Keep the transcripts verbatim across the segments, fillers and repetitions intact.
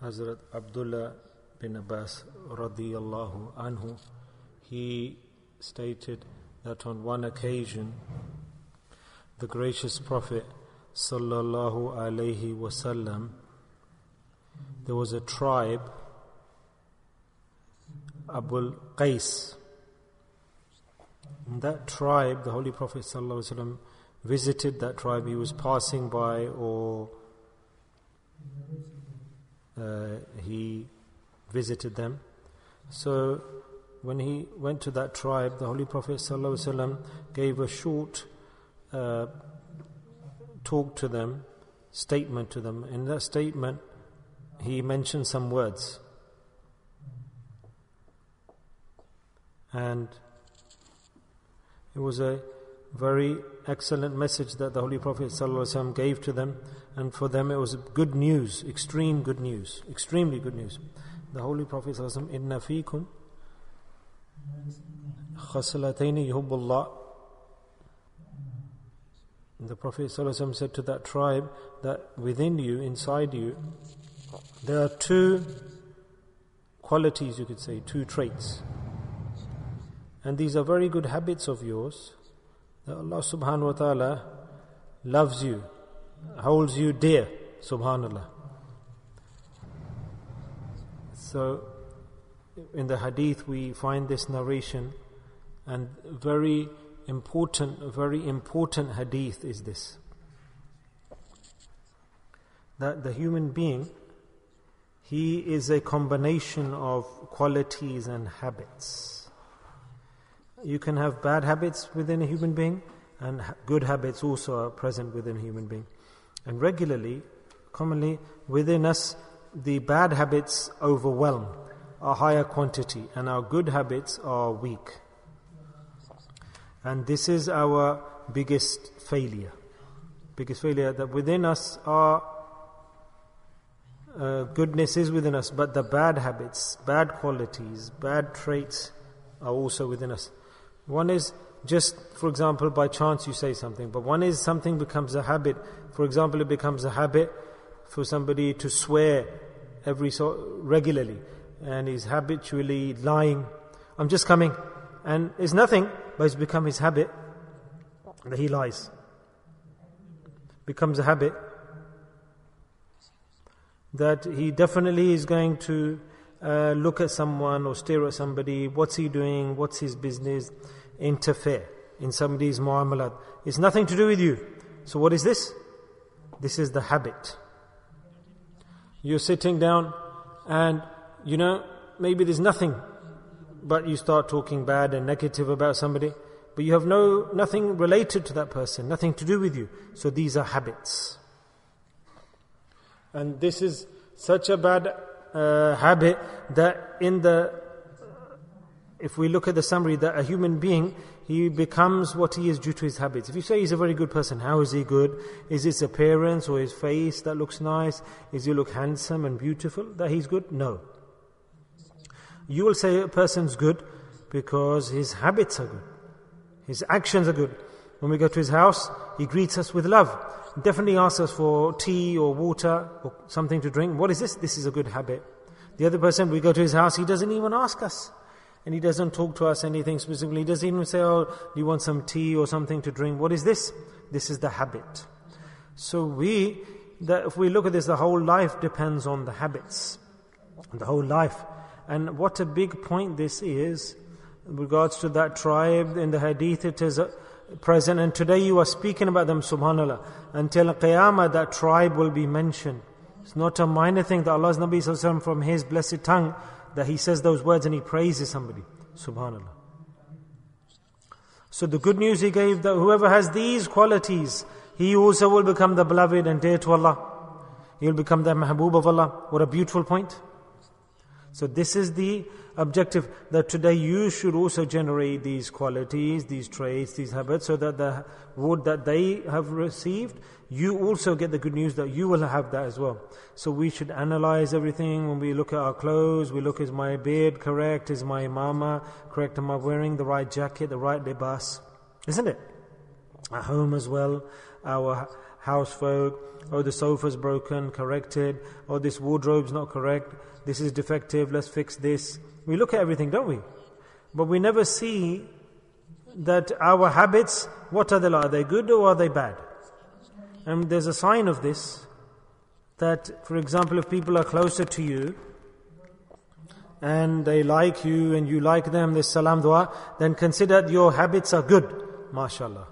Hazrat Abdullah bin Abbas radiyallahu anhu, he stated that on one occasion the gracious Prophet sallallahu alaihi wasallam, there was a tribe, Abul Qais. In that tribe, the Holy Prophet sallallahu alaihi wasallam visited that tribe. He was passing by, or uh, he visited them. So when he went to that tribe, the Holy Prophet sallallahu alaihi wasallam gave a short uh, talk to them, statement to them. In that statement, he mentioned some words, and it was a very excellent message that the Holy Prophet ﷺ gave to them, and for them it was good news, extreme good news, extremely good news. The Holy Prophet ﷺ, "Inna feekum khaslataini yuhibbullah." The Prophet ﷺ said to that tribe that within you, inside you, there are two qualities, you could say, two traits. And these are very good habits of yours, that Allah subhanahu wa ta'ala loves you, holds you dear, subhanallah. So, in the hadith we find this narration, and very important, very important hadith is this, that the human being, he is a combination of qualities and habits. You can have bad habits within a human being, and good habits also are present within a human being. And regularly, commonly within us, the bad habits overwhelm a higher quantity, and our good habits are weak. And this is our biggest failure. Biggest failure, that within us are uh, goodness is within us, but the bad habits, bad qualities, bad traits are also within us. One is just, for example, by chance you say something, but one is something becomes a habit. For example, it becomes a habit for somebody to swear every so regularly, and he's habitually lying. I'm just coming, and it's nothing, but it's become his habit that he lies. Becomes a habit that he definitely is going to uh, look at someone or stare at somebody. What's he doing? What's his business? Interfere in somebody's muamalat. It's nothing to do with you. So what is this? This is the habit. You're sitting down and, you know, maybe there's nothing, but you start talking bad and negative about somebody, but you have no nothing related to that person, nothing to do with you. So these are habits. And this is such a bad uh, habit that in the, if we look at the summary, that a human being, he becomes what he is due to his habits. If you say he's a very good person, how is he good? Is his appearance or his face that looks nice? Is he look handsome and beautiful that he's good? No. You will say a person's good because his habits are good. His actions are good. When we go to his house, he greets us with love. Definitely asks us for tea or water or something to drink. What is this? This is a good habit. The other person, we go to his house, he doesn't even ask us. And he doesn't talk to us anything specifically. He doesn't even say, oh, do you want some tea or something to drink? What is this? This is the habit. So we, that if we look at this, the whole life depends on the habits. The whole life. And what a big point this is, in regards to that tribe. In the hadith it is present, and today you are speaking about them, subhanAllah. Until Qiyamah, that tribe will be mentioned. It's not a minor thing that Allah's Nabi Sallallahu Alaihi Wasallam, from his blessed tongue, that he says those words and he praises somebody, subhanAllah. So the good news he gave, that whoever has these qualities, he also will become the beloved and dear to Allah. He will become the mahbub of Allah. What a beautiful point. So this is the objective, that today you should also generate these qualities, these traits, these habits, so that the word that they have received, you also get the good news that you will have that as well. So we should analyze everything. When we look at our clothes, we look, is my beard correct? Is my imama correct? Am I wearing the right jacket, the right libas? Isn't it? At home as well, our housefolk. Oh, the sofa's broken, corrected. Oh, this wardrobe's not correct. This is defective, let's fix this. We look at everything, don't we? But we never see that our habits, what are they like? Are they good or are they bad? And there's a sign of this, that, for example, if people are closer to you, and they like you and you like them, this salam dua, then consider that your habits are good, mashallah.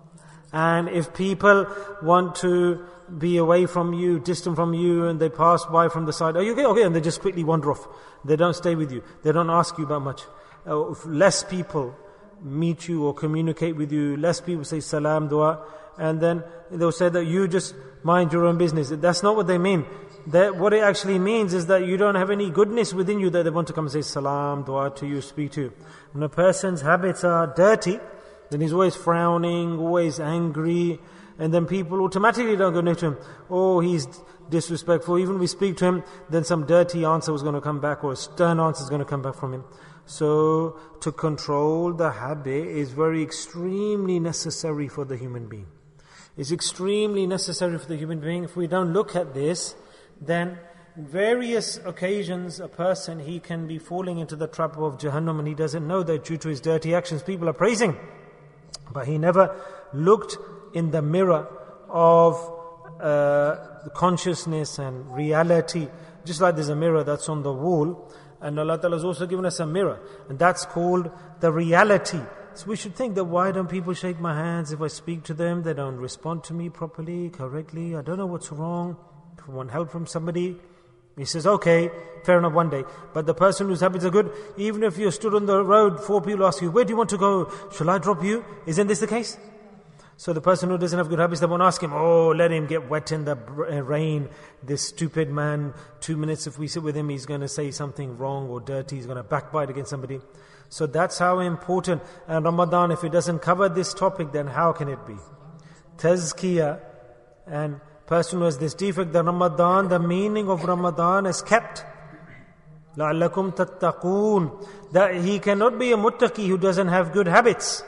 And if people want to be away from you, distant from you, and they pass by from the side, are you okay? Okay, and they just quickly wander off. They don't stay with you. They don't ask you about much. Uh, if less people meet you or communicate with you, less people say salam dua, and then they'll say that you just mind your own business. That's not what they mean. That what it actually means is that you don't have any goodness within you that they want to come and say salam, dua to you, speak to you. When a person's habits are dirty, then he's always frowning, always angry, and then people automatically don't go near to him. Oh, he's disrespectful. Even if we speak to him, then some dirty answer was going to come back, or a stern answer is going to come back from him. So, to control the habit is very extremely necessary for the human being. It's extremely necessary for the human being. If we don't look at this, then various occasions a person, he can be falling into the trap of Jahannam, and he doesn't know that due to his dirty actions people are praising. But he never looked in the mirror of uh, consciousness and reality. Just like there's a mirror that's on the wall, and Allah Ta'ala has also given us a mirror, and that's called the reality. So we should think that why don't people shake my hands if I speak to them? They don't respond to me properly, correctly. I don't know what's wrong. If I want help from somebody, he says, okay, fair enough one day. But the person whose habits are good, even if you stood on the road, four people ask you, where do you want to go? Shall I drop you? Isn't this the case? So the person who doesn't have good habits, they won't ask him, oh, let him get wet in the rain. This stupid man, two minutes if we sit with him, he's going to say something wrong or dirty. He's going to backbite against somebody. So that's how important. And Ramadan, if it doesn't cover this topic, then how can it be? Tazkiyah, and person who has this defect, the Ramadan, the meaning of Ramadan is kept. لَعَلَّكُمْ تَتَّقُونَ. That he cannot be a muttaqi who doesn't have good habits.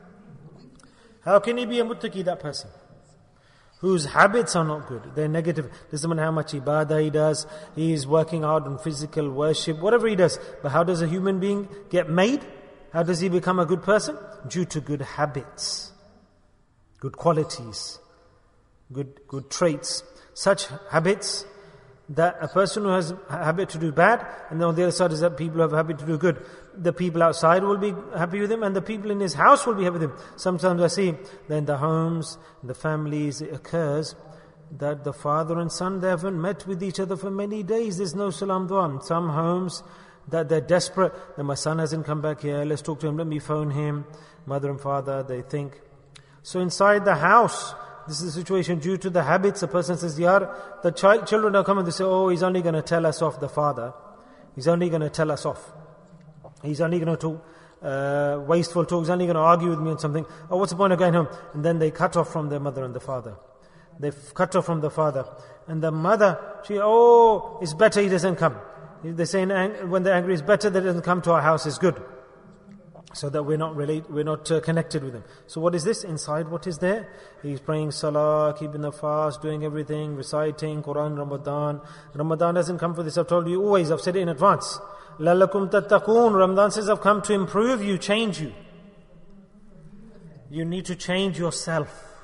How can he be a muttaqi, that person? Whose habits are not good, they're negative. Doesn't matter how much ibadah he does, he is working hard on physical worship, whatever he does. But how does a human being get made? How does he become a good person? Due to good habits, good qualities, good good traits. Such habits that a person who has a habit to do bad, and then on the other side is that people have a habit to do good. The people outside will be happy with him, and the people in his house will be happy with him. Sometimes I see that in the homes, in the families, it occurs that the father and son, they haven't met with each other for many days. There's no salam dua. In some homes, that they're desperate, that my son hasn't come back here, let's talk to him, let me phone him. Mother and father, they think. So inside the house, this is the situation due to the habits. A person says, Yaar, the child, children are coming, they say, oh, he's only going to tell us off, the father. He's only going to tell us off. He's only going to talk uh, wasteful talk. He's only going to argue with me on something. Oh, what's the point of going home? And then they cut off from their mother and the father. They cut off from the father. And the mother, she, oh, it's better he doesn't come. They say when they're angry, it's better that he doesn't come to our house, it's good. So that we're not relate, we're not uh, connected with him. So what is this inside? What is there? He's praying salah, keeping the fast, doing everything, reciting Quran, Ramadan. Ramadan doesn't come for this. I've told you always. I've said it in advance. لَعَلَّكُمْ تَتَّقُونَ. Ramadan says, I've come to improve you, change you. You need to change yourself.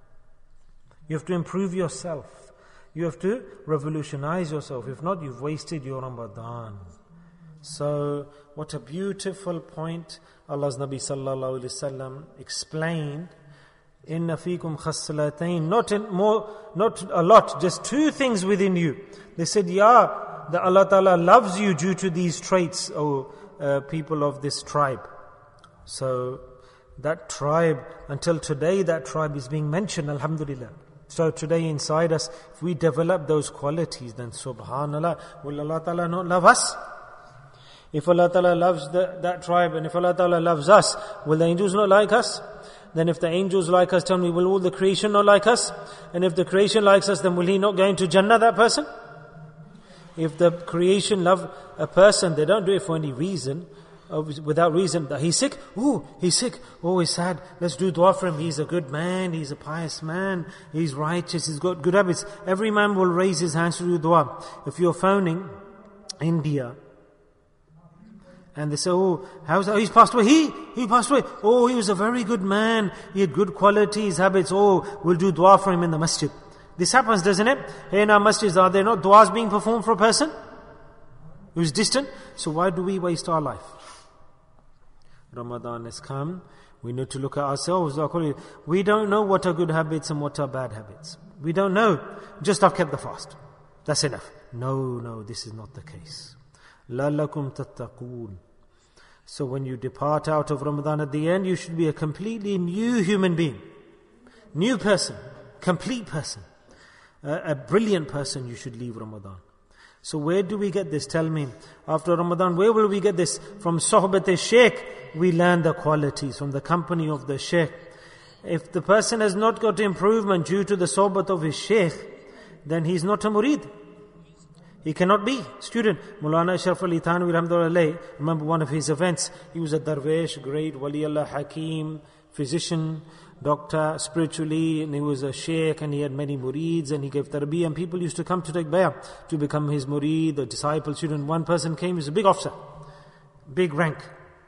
You have to improve yourself. You have to revolutionize yourself. If not, you've wasted your Ramadan. So, what a beautiful point Allah's Nabi sallallahu alaihi wasallam explained. Inna fikum khaslatayn, not in more, not a lot, just two things within you. They said, yeah, that Allah Ta'ala loves you due to these traits, O uh, people of this tribe. So, that tribe, until today, that tribe is being mentioned, alhamdulillah. So today inside us, if we develop those qualities, then subhanallah, will Allah Ta'ala not love us? If Allah Ta'ala loves the, that tribe, and if Allah Ta'ala loves us, will the angels not like us? Then if the angels like us, tell me, will all the creation not like us? And if the creation likes us, then will he not go into Jannah, that person? If the creation love a person, they don't do it for any reason. uh, without reason. That he's sick. Oh, he's sick. Oh, he's sad. Let's do dua for him. He's a good man. He's a pious man. He's righteous. He's got good habits. Every man will raise his hands to do dua. If you're phoning India, and they say, oh, how's that? He's passed away. He, he passed away. Oh, he was a very good man. He had good qualities, habits. Oh, we'll do dua for him in the masjid. This happens, doesn't it? Hey, in our masjids, are there not duas being performed for a person who's distant? So why do we waste our life? Ramadan has come. We need to look at ourselves. We don't know what are good habits and what are bad habits. We don't know. Just I've kept the fast. That's enough. No, no, this is not the case. لَعَلَّكُمْ تَتَّقُونَ. So when you depart out of Ramadan at the end, you should be a completely new human being. New person. Complete person. A, a brilliant person. You should leave Ramadan. So where do we get this? Tell me. After Ramadan, where will we get this? From Sohbat al-Shaykh, we learn the qualities. From the company of the Shaykh. If the person has not got improvement due to the Sohbat of his Shaykh, then he's not a murid. He cannot be student. Mulana Ashraf Ali Thanwi Rahmatullah, remember one of his events, he was a Darvesh, great Wali Allah, Hakim, physician, doctor, spiritually, and he was a sheikh and he had many murids and he gave tarbiyah, and people used to come to take bayah to become his murid, a disciple, student. One person came, he was a big officer, big rank,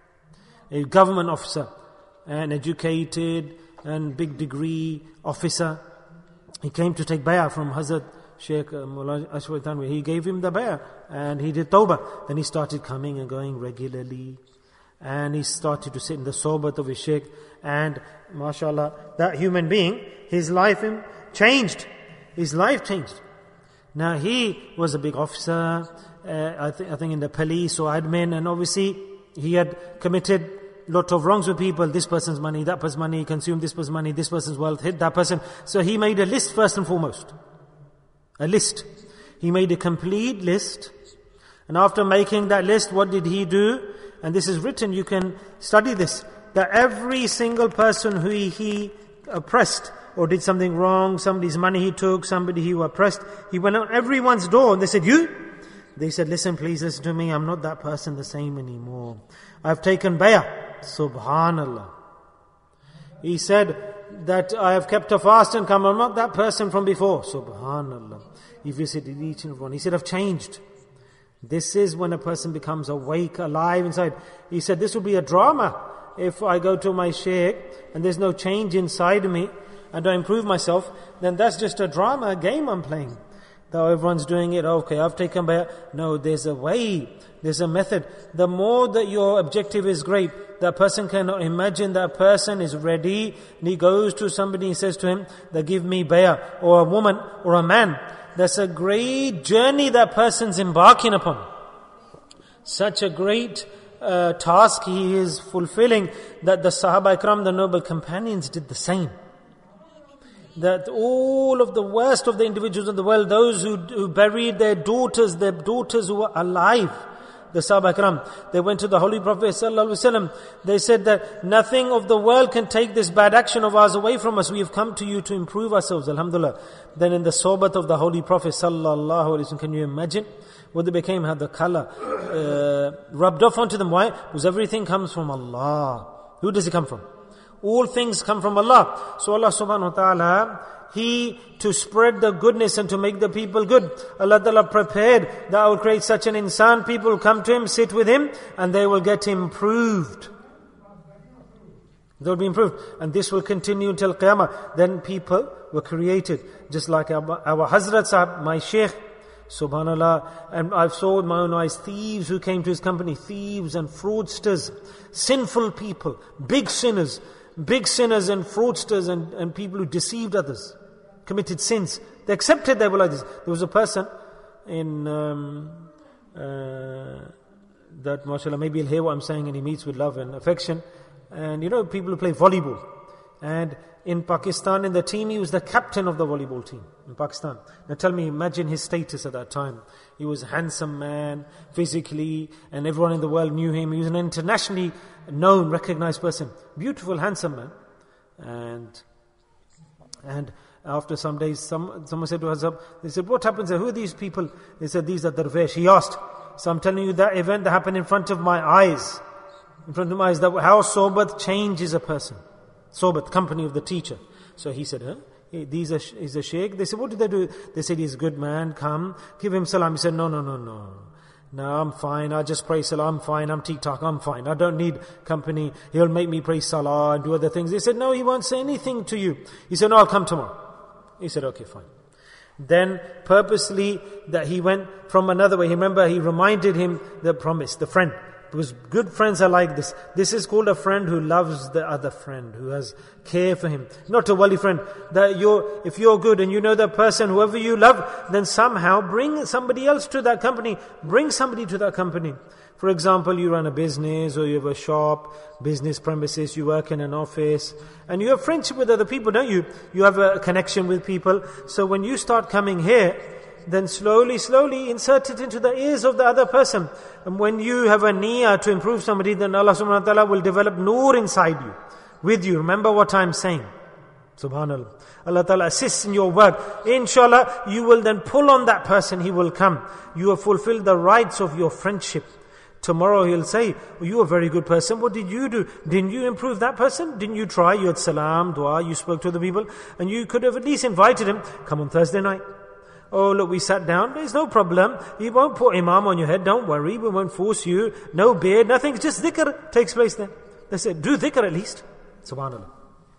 a government officer, an educated and big degree officer. He came to take bayah from Hazrat Sheikh Mullah Ashraf Thanwi. He gave him the bayah and he did tawbah. Then he started coming and going regularly. And he started to sit in the sohbat of his Sheikh. And mashallah, that human being, his life changed. His life changed. Now he was a big officer, uh, I, th- I think in the police or admin, and obviously he had committed lot of wrongs with people. This person's money, that person's money, consumed this person's money, this person's wealth, hit that person. So he made a list first and foremost. A list. He made a complete list. And after making that list, what did he do? And this is written, you can study this. That every single person who he, he oppressed or did something wrong, somebody's money he took, somebody he oppressed, he went on everyone's door and they said, you? They said, listen, please listen to me. I'm not that person the same anymore. I've taken bayah. Subhanallah. He said that I have kept a fast and come. I'm not that person from before. Subhanallah. He visited each and one. He said, I've changed. This is when a person becomes awake, alive inside. He said, this will be a drama. If I go to my shaykh and there's no change inside me and I improve myself, then that's just a drama, a game I'm playing. Though everyone's doing it, okay, I've taken bayah. No, there's a way, there's a method. The more that your objective is great, that person cannot imagine that person is ready, and he goes to somebody and says to him, that give me bayah, or a woman, or a man. That's a great journey that person's embarking upon. Such a great uh, task he is fulfilling, that the Sahaba Ikram, the noble companions, did the same. That all of the worst of the individuals in the world, those who, who buried their daughters, their daughters who were alive, the Sahaba Ikram, they went to the Holy Prophet Sallallahu Alaihi Wasallam. They said that nothing of the world can take this bad action of ours away from us. We have come to you to improve ourselves. Alhamdulillah. Then in the sohbat of the Holy Prophet Sallallahu Alaihi Wasallam, can you imagine what they became? Had the color uh, rubbed off onto them. Why? Because everything comes from Allah. Who does it come from? All things come from Allah. So Allah subhanahu wa ta'ala, He, to spread the goodness and to make the people good, Allah ta'ala prepared that I will create such an insan, people will come to him, sit with him, and they will get improved. They will be improved. And this will continue until Qiyamah. Then people were created. Just like our, our Hazrat Sahib, my Shaykh, subhanallah, and I've saw with my own eyes thieves who came to his company, thieves and fraudsters, sinful people, big sinners, big sinners and fraudsters and, and people who deceived others, committed sins. They accepted they were like this. There was a person in, um, uh, that mashallah, maybe he'll hear what I'm saying, and he meets with love and affection. And you know, people who play volleyball. And in Pakistan, in the team, he was the captain of the volleyball team in Pakistan. Now tell me, imagine his status at that time. He was a handsome man, physically, and everyone in the world knew him. He was an internationally known, recognized person. Beautiful, handsome man. And and after some days, some someone said to us, they said, what happens there? Who are these people? They said, these are Darvesh. He asked. So I'm telling you that event that happened in front of my eyes. in front of my eyes, that how sohbat changes a person. Sohbat, company of the teacher. So he said, huh? These are, he's a sheikh. They said, what did they do? They said, he's a good man, come, give him salam. He said, no, no, no, no. No, I'm fine. I just pray salah. I'm fine. I'm tik-tak. I'm fine. I don't need company. He'll make me pray salah and do other things. They said, no, he won't say anything to you. He said, no, I'll come tomorrow. He said, okay, fine. Then purposely that he went from another way. Remember, he reminded him the promise, the friend. Because good friends are like this. This is called a friend who loves the other friend, who has care for him. Not a wali friend. That you're, if you're good and you know that person, whoever you love, then somehow bring somebody else to that company. Bring somebody to that company. For example, you run a business or you have a shop, business premises, you work in an office, and you have friendship with other people, don't you? You have a connection with people. So when you start coming here, then slowly, slowly insert it into the ears of the other person. And when you have a niyyah to improve somebody, then Allah subhanahu wa ta'ala will develop nur inside you, with you. Remember what I'm saying. Subhanallah. Allah ta'ala assists in your work. Inshallah, you will then pull on that person, he will come. You have fulfilled the rights of your friendship. Tomorrow he'll say, oh, you're a very good person. What did you do? Didn't you improve that person? Didn't you try? You had salam, dua, you spoke to the people. And you could have at least invited him. Come on Thursday night. Oh, look, we sat down. There's no problem. He won't put imam on your head. Don't worry. We won't force you. No beard, nothing. Just dhikr takes place there. They said, do dhikr at least. Subhanallah.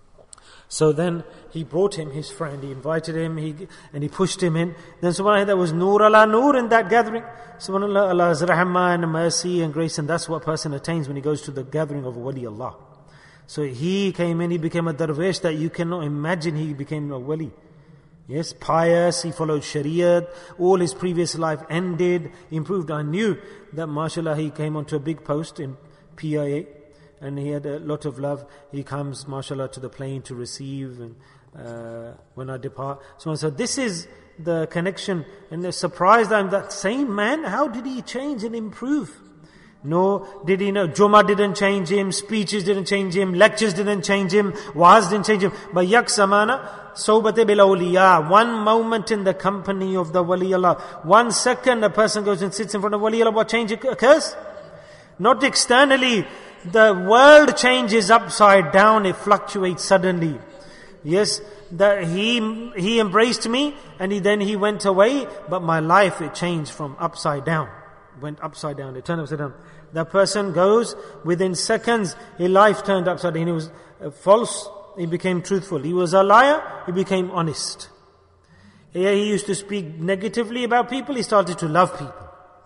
So then he brought him his friend. He invited him he, and he pushed him in. Then subhanAllah, there was nur ala nur in that gathering. Subhanallah, Allah's rahmah and mercy and grace. And that's what a person attains when he goes to the gathering of wali Allah. So he came in, he became a darwish that you cannot imagine he became a wali. Yes, pious, he followed Shariat, all his previous life ended, improved. I knew that mashallah he came onto a big post in P I A and he had a lot of love. He comes mashallah to the plane to receive and uh, when I depart. So I said, this is the connection, and they're surprised I'm that same man. How did he change and improve? No, did he know? Juma didn't change him, speeches didn't change him, lectures didn't change him, wa'az didn't change him. But yak samana, sohbat bil awliya, one moment in the company of the wali Allah, one second a person goes and sits in front of wali Allah, what change occurs? Not externally. The world changes upside down, it fluctuates suddenly. Yes, that he he embraced me and he, then he went away, but my life, it changed from upside down. Went upside down, it turned upside down. That person goes, within seconds, his life turned upside down. He was uh, false, he became truthful. He was a liar, he became honest. Here he used to speak negatively about people, he started to love people.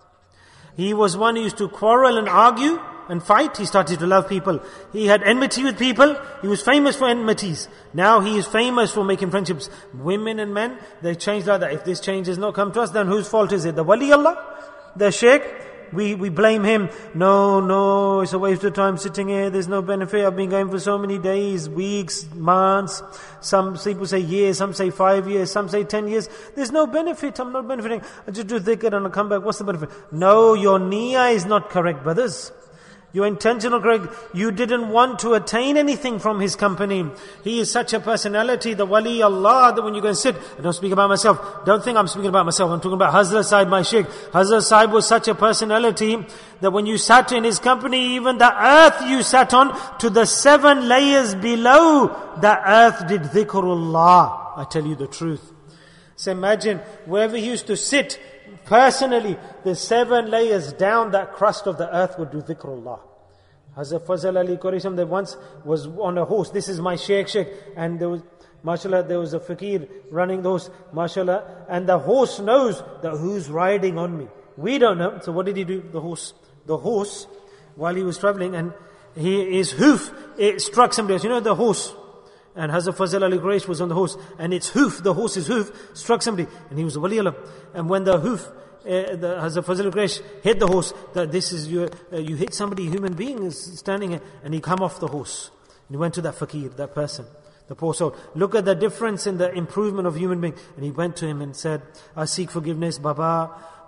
He was one who used to quarrel and argue and fight, he started to love people. He had enmity with people, he was famous for enmities. Now he is famous for making friendships. Women and men, they changed like that. If this change has not come to us, then whose fault is it? The wali Allah? The sheikh? We, we blame him. No, no, it's a waste of time sitting here. There's no benefit. I've been going for so many days, weeks, months. Some people say years, some say five years, some say ten years. There's no benefit. I'm not benefiting. I just do dhikr and I come back. What's the benefit? No, your niyyah is not correct, brothers. Your intentional correct. You didn't want to attain anything from his company. He is such a personality, the wali Allah, that when you go and sit, I don't speak about myself. Don't think I'm speaking about myself. I'm talking about Hazrat Sahib, my sheikh. Hazrat Sahib was such a personality that when you sat in his company, even the earth you sat on, to the seven layers below, the earth did dhikrullah. I tell you the truth. So imagine, wherever he used to sit, personally, the seven layers down that crust of the earth would do dhikrullah. Hazrat Fazal Ali Quraysham, that once was on a horse. This is my sheikh, sheikh. And there was, mashallah, there was a fakir running the horse, mashallah. And the horse knows that who's riding on me. We don't know. So what did he do? The horse, the horse, while he was traveling, and he, his hoof, it struck somebody else. You know the horse? And Hazrat Fazal Ali Quraysh was on the horse, and its hoof, the horse's hoof, struck somebody, and he was a wali Allah. And when the hoof, uh, the Hazrat Fazal Ali Quraysh hit the horse, that this is your, uh, you hit somebody, human being is standing here, and he come off the horse. And he went to that fakir, that person, the poor soul. Look at the difference in the improvement of human being. And he went to him and said, I seek forgiveness, Baba.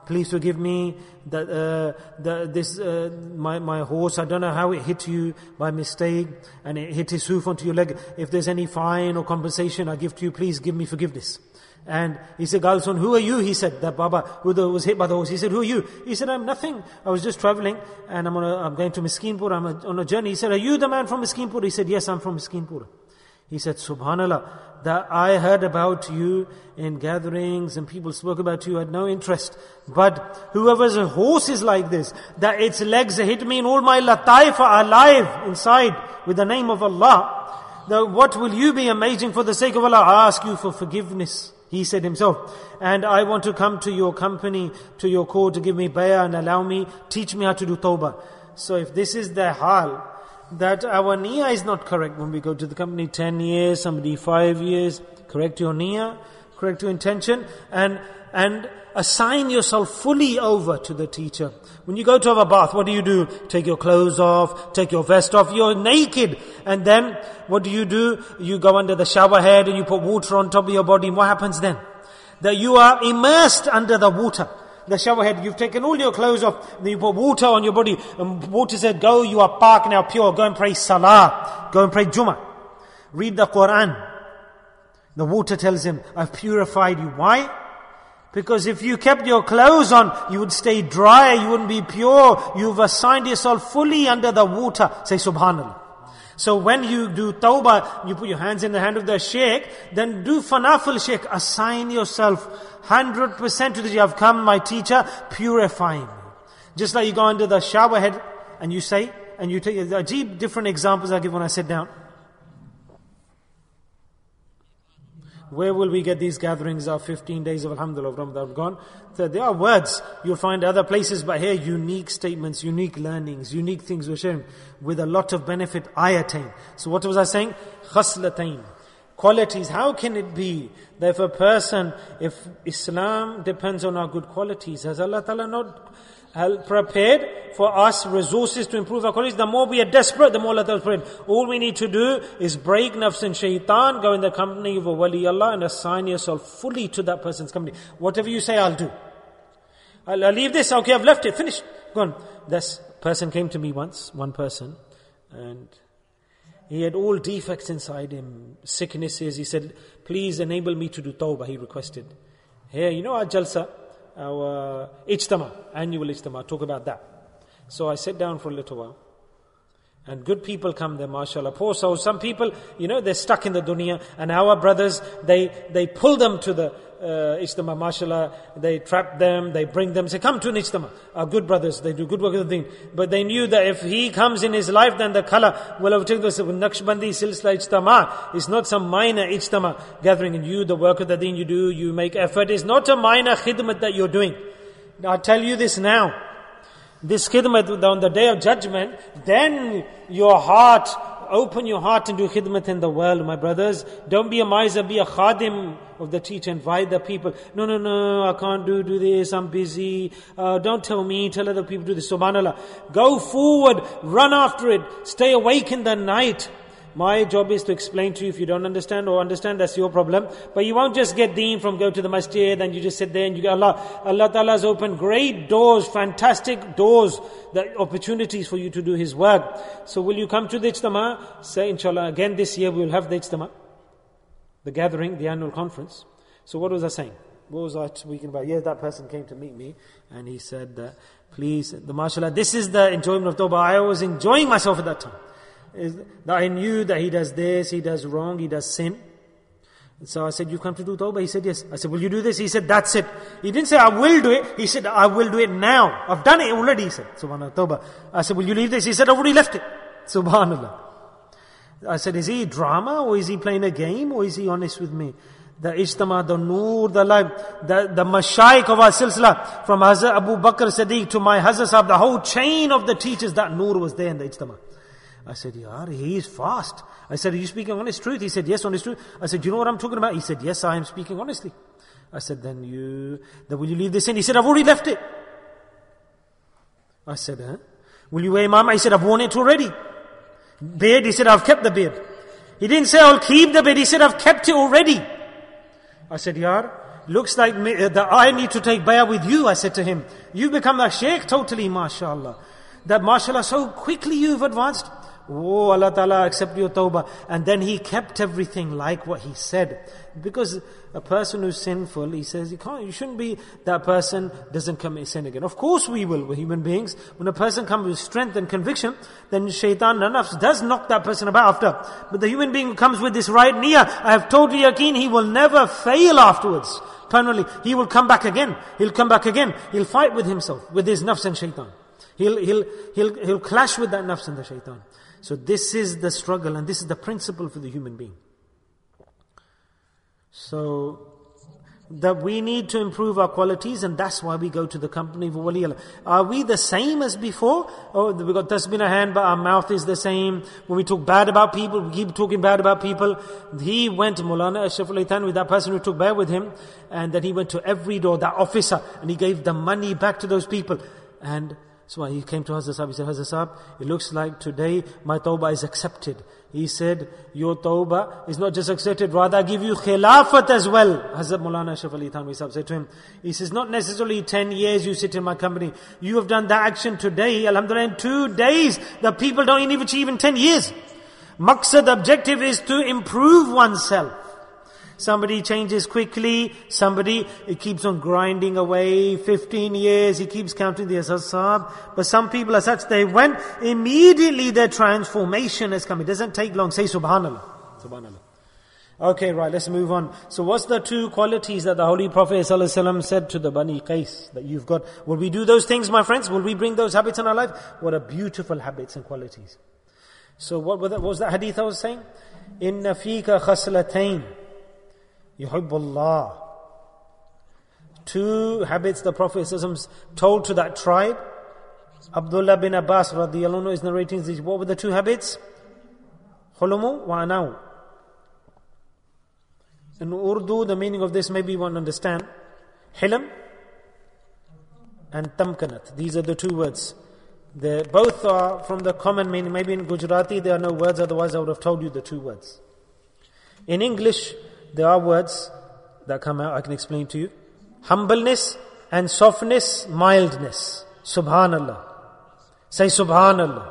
please forgive me, that uh, the, this uh, my my horse, I don't know how it hit you by mistake, and it hit his hoof onto your leg. If there's any fine or compensation I give to you, please give me forgiveness. And he said, Galson, who are you? He said, that Baba who was hit by the horse. He said, who are you? He said, I'm nothing. I was just traveling and I'm on a, I'm going to Miskinpur. I'm a, on a journey. He said, are you the man from Miskinpur? He said, yes, I'm from Miskinpur. He said, Subhanallah, that I heard about you in gatherings and people spoke about you. I had no interest. But whoever's a horse is like this, that its legs hit me and all my lataif are alive inside with the name of Allah. Now, what will you be amazing for the sake of Allah? I ask you for forgiveness. He said himself, and I want to come to your company, to your court to give me bay'ah and allow me, teach me how to do tawbah. So if this is the hal, that our niyyah is not correct when we go to the company ten years, somebody five years, correct your niyyah, correct your intention, and and assign yourself fully over to the teacher. When you go to have a bath, what do you do? Take your clothes off, take your vest off, you're naked. And then, what do you do? You go under the shower head and you put water on top of your body. And what happens then? That you are immersed under the water. The shower head, you've taken all your clothes off, then you put water on your body. And water said, go, you are pak now, pure. Go and pray salah. Go and pray Jummah. Read the Quran. The water tells him, I've purified you. Why? Because if you kept your clothes on, you would stay dry, you wouldn't be pure. You've assigned yourself fully under the water. Say Subhanallah. So when you do tawbah, you put your hands in the hand of the sheikh, then do fanafil sheikh. Assign yourself one hundred percent to the, you have come, my teacher, purify me. Just like you go under the shower head and you say, and you take, ajib different examples I give when I sit down. Where will we get these gatherings of fifteen days of Alhamdulillah of Ramadan gone? So there are words. You'll find other places, but here unique statements, unique learnings, unique things we're sharing with a lot of benefit I attain. So what was I saying? Khaslatain. Qualities. How can it be that if a person, if Islam depends on our good qualities, has Allah Ta'ala not prepared for us resources to improve our qualities? The more we are desperate, the more Allah Ta'ala is prepared. All we need to do is break nafs and shaitan, go in the company of a wali Allah and assign yourself fully to that person's company. Whatever you say, I'll do. I'll, I'll leave this, okay, I've left it, finished, gone. This person came to me once, one person, and he had all defects inside him, sicknesses. He said, please enable me to do tawbah, he requested. Here, you know our jalsa, our ijtama, annual ijtama, talk about that. So I sat down for a little while. And good people come there, mashallah. Poor souls. Some people, you know, they're stuck in the dunya. And our brothers, they they pull them to the uh, ijtama, mashallah. They trap them, they bring them, say, come to an ijtama. Our good brothers, they do good work of the thing. But they knew that if he comes in his life, then the color will overtake the Naqshbandi Silsila Ijtama. It's not some minor ijtama gathering. And you, the work of the deen you do, you make effort. It's not a minor khidmat that you're doing. I'll tell you this now. This khidmat on the day of judgment, then your heart, open your heart and do khidmat in the world, my brothers. Don't be a miser, be a khadim of the teacher, invite the people. No, no, no, I can't do, do this, I'm busy. Uh, don't tell me, tell other people to do this. Subhanallah. Go forward, run after it, stay awake in the night. My job is to explain to you. If you don't understand or understand, that's your problem. But you won't just get deen from go to the masjid and you just sit there and you get Allah. Allah Ta'ala has opened great doors, fantastic doors, the opportunities for you to do His work. So will you come to the Ijtama? Say inshallah, again this year we will have the Ijtama, the gathering, the annual conference. So what was I saying? What was I speaking about? Yes, that person came to meet me and he said, uh, please, the mashallah, this is the enjoyment of Tawbah. I was enjoying myself at that time. Is that I knew that he does this, he does wrong, he does sin. And so I said, you come to do tawbah? He said, yes. I said, will you do this? He said, that's it. He didn't say, I will do it. He said, I will do it now. I've done it already, he said. Subhanallah, tawbah. I said, will you leave this? He said, I've already left it. Subhanallah. I said, is he drama or is he playing a game or is he honest with me? The ijtama, the noor, the life, the, the mashayikh of our silsila, from Hazrat Abu Bakr Siddiq to my Hazrat Sahib, the whole chain of the teachers, that noor was there in the ijtama. I said, Yaar, he is fast. I said, are you speaking honest truth? He said, yes, honest truth. I said, do you know what I'm talking about? He said, yes, I am speaking honestly. I said, then you, then will you leave this in? He said, I've already left it. I said, huh? Will you wear imam? He said, I've worn it already. Beard? He said, I've kept the beard. He didn't say, I'll keep the beard. He said, I've kept it already. I said, Yaar, looks like me, uh, that I need to take bay'ah with you, I said to him. You become a sheikh totally, mashallah. That mashallah, so quickly you've advanced. Oh, Allah Ta'ala accept your tawbah. And then he kept everything like what he said. Because a person who's sinful, he says, you can't, you shouldn't be, that person doesn't commit sin again. Of course we will, we're human beings. When a person comes with strength and conviction, then shaitan, nafs, does knock that person about after. But the human being who comes with this right niyyah, I have total yaqeen, he will never fail afterwards. Permanently, he will come back again. He'll come back again. He'll fight with himself, with his nafs and shaitan. He'll, he'll, he'll, he'll clash with that nafs and the shaitan. So this is the struggle and this is the principle for the human being. So that we need to improve our qualities, and that's why we go to the company of Wali Allah. Are we the same as before? Oh, we got tasbih in our hand, but our mouth is the same. When we talk bad about people, we keep talking bad about people. He went to Maulana Ashraf Ali Thanwi with that person who took bay'ah with him, and then he went to every door, that officer, and he gave the money back to those people. And so he came to Hazrat Sahib, he said, Hazrat Sahib, it looks like today my tawbah is accepted. He said, your tawbah is not just accepted, rather I give you khilafat as well. Hazrat Maulana Ashraf Ali Thanwi Sahib said to him, he says, not necessarily ten years you sit in my company. You have done that action today, alhamdulillah, in two days. The people don't even achieve in ten years. Maqsad, objective is to improve oneself. Somebody changes quickly, somebody it keeps on grinding away, fifteen years, he keeps counting the asasab. But some people are such, they went, immediately their transformation has come. It doesn't take long. Say subhanallah. Subhanallah. Okay, right, let's move on. So what's the two qualities that the Holy Prophet ﷺ said to the Bani Qais that you've got? Will we do those things, my friends? Will we bring those habits in our life? What are beautiful habits and qualities. So what was that, what was that hadith I was saying? Inna fika khaslatayn. Yuhibbullah. Two habits the Prophet ﷺ told to that tribe. Abdullah bin Abbas radiyallahu anhu is narrating these. What were the two habits? Hulumu wa anau. In Urdu, the meaning of this maybe you won't understand. Hilm and tamkanat. These are the two words. They both are from the common meaning. Maybe in Gujarati there are no words, otherwise I would have told you the two words. In English, there are words that come out, I can explain to you. Humbleness and softness, mildness. Subhanallah. Say Subhanallah.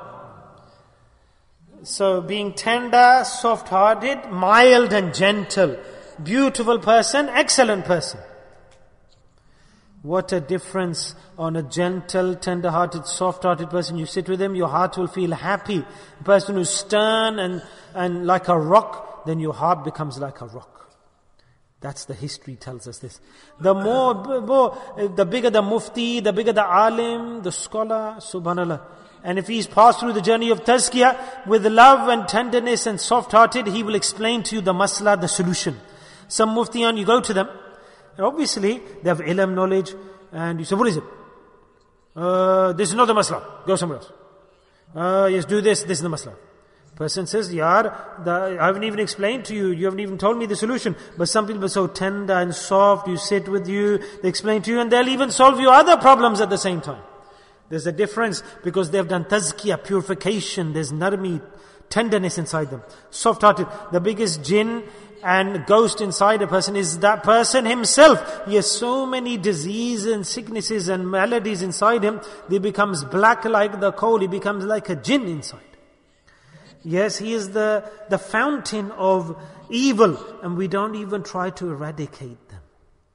So being tender, soft-hearted, mild and gentle. Beautiful person, excellent person. What a difference on a gentle, tender-hearted, soft-hearted person. You sit with him, your heart will feel happy. A person who's stern and, and like a rock, then your heart becomes like a rock. That's the history tells us this. The more, more, the bigger the mufti, the bigger the alim, the scholar, subhanallah. And if he's passed through the journey of tazkiyah with love and tenderness and soft-hearted, he will explain to you the masla, the solution. Some muftiyan, you go to them, and obviously they have ilm, knowledge, and you say, what is it? Uh, this is not the masla. Go somewhere else. Uh, yes, do this, this is the masla. Person says, Yaar, the, I haven't even explained to you, you haven't even told me the solution. But some people are so tender and soft, you sit with you, they explain to you, and they'll even solve your other problems at the same time. There's a difference because they've done tazkiyah, purification, there's narmi, tenderness inside them. Soft-hearted. The biggest jinn and ghost inside a person is that person himself. He has so many diseases and sicknesses and maladies inside him, he becomes black like the coal, he becomes like a jinn inside. Yes, he is the, the fountain of evil, and we don't even try to eradicate them.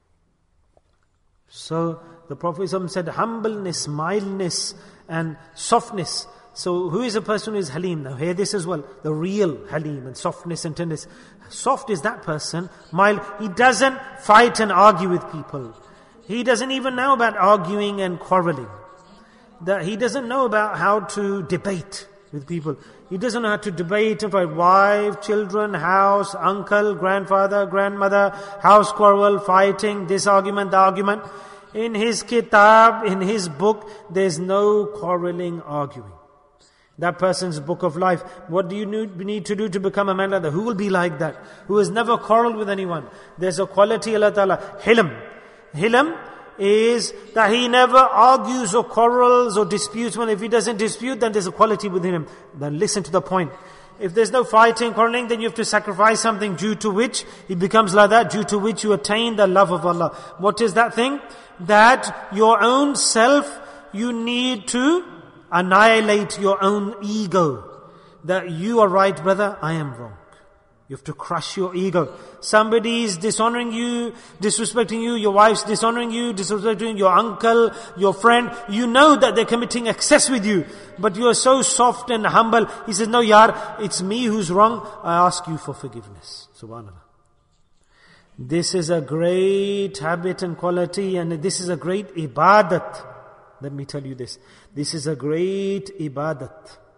So, the Prophet said humbleness, mildness, and softness. So, who is a person who is halim? Now, hear this as well. The real halim and softness and tenderness. Soft is that person, mild. He doesn't fight and argue with people. He doesn't even know about arguing and quarreling. That he doesn't know about how to debate with people. He doesn't know how to debate and fight. Wife, children, house, uncle, grandfather, grandmother, house quarrel, fighting, this argument, the argument. In his kitab, in his book, there's no quarreling, arguing. That person's book of life. What do you need to do to become a man like that? Who will be like that? Who has never quarreled with anyone? There's a quality, Allah Ta'ala, hilm. Hilm is that he never argues or quarrels or disputes. Well, if he doesn't dispute, then there's a quality within him. Then listen to the point. If there's no fighting, quarreling, then you have to sacrifice something due to which it becomes like that, due to which you attain the love of Allah. What is that thing? That your own self, you need to annihilate your own ego. That you are right, brother, I am wrong. You have to crush your ego. Somebody is dishonoring you, disrespecting you, your wife's dishonoring you, disrespecting your uncle, your friend. You know that they're committing excess with you, but you are so soft and humble. He says, no, yaar, it's me who's wrong. I ask you for forgiveness. Subhanallah. This is a great habit and quality, and this is a great ibadat. Let me tell you this. This is a great ibadat.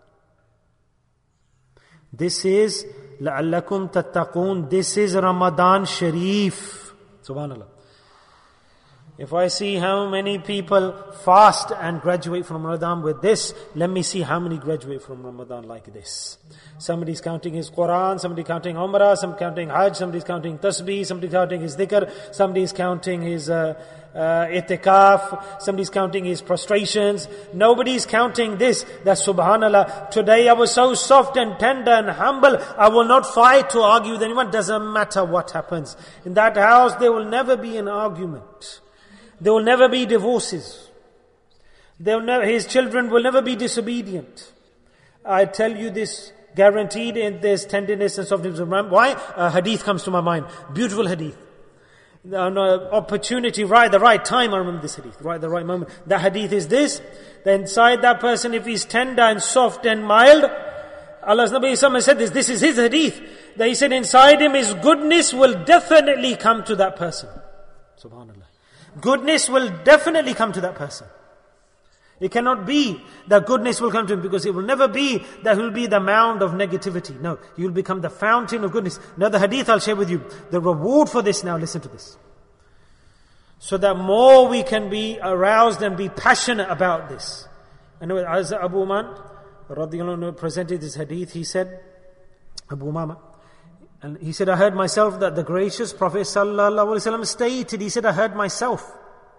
This is لَعَلَّكُمْ تَتَّقُونَ. This is Ramadan Sharif. Subhanallah. If I see how many people fast and graduate from Ramadan with this, let me see how many graduate from Ramadan like this. Somebody's counting his Quran, somebody counting Umrah, some counting Hajj, somebody's counting Tasbih, somebody's counting his dhikr, somebody's counting his uh, uh, itikaf, somebody's counting his prostrations. Nobody's counting this. That subhanallah, today I was so soft and tender and humble, I will not fight to argue with anyone. Doesn't matter what happens. In that house there will never be an argument. There will never be divorces. There will never, his children will never be disobedient. I tell you this, guaranteed, and there's tenderness and softness of mind. Why? A hadith comes to my mind. Beautiful hadith. An opportunity, right, the right time, I remember this hadith, right, the right moment. The hadith is this, that inside that person, if he's tender and soft and mild, Allah's Nabi Muhammad said this, this is his hadith, that he said inside him his goodness will definitely come to that person. Subhanallah. Goodness will definitely come to that person. It cannot be that goodness will come to him, because it will never be that he will be the mound of negativity. No, he will become the fountain of goodness. Now the hadith I'll share with you, the reward for this now, listen to this. So that more we can be aroused and be passionate about this. And as Abu Uman radiyallahu anhu presented this hadith, he said, Abu Umama, and he said, I heard myself that the gracious Prophet sallallahu alaihi wasallam stated, he said, I heard myself